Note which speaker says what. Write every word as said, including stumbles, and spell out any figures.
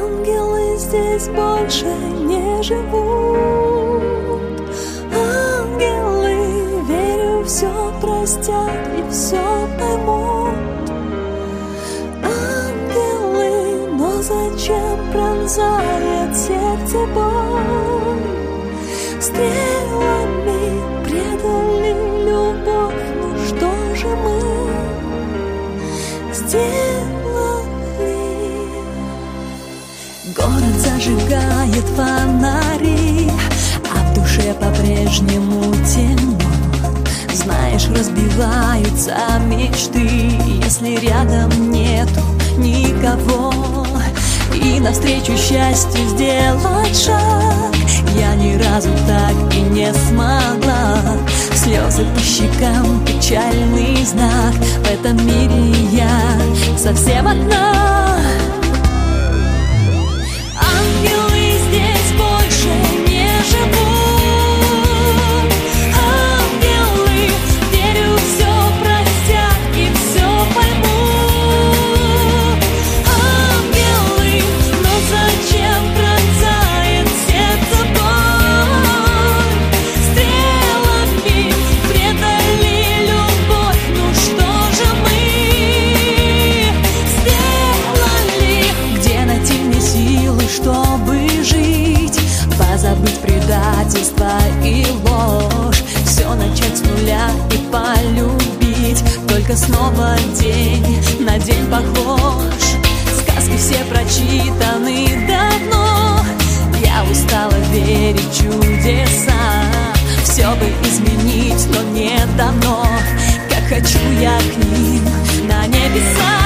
Speaker 1: Ангелы здесь больше не живут. Ангелы, верю, все простят и все поймут. Ангелы, но зачем пронзает сердце боль? Стрелами предали любовь, ну что же мы сделали? Город зажигает фонари, а в душе по-прежнему темно. Знаешь, разбиваются мечты, если рядом нету никого. И навстречу счастью сделать шаг я ни разу так и не смогла. Слезы по щекам, печальный знак. В этом мире я совсем одна. Ангелы здесь больше не живут. Ангелы, верю, все простят и все поймут. Ангелы, но зачем пронзает сердце боль? Стрелами предали любовь, ну что же мы сделали? Где найти мне силы, чтобы жить? Позабыть предательство и ложь, все начать с нуля и полюбить. Только снова день на день похож. Сказки все прочитаны давно. Я устала верить в чудеса. Все бы изменить, но не давно. Как хочу я к ним на небеса.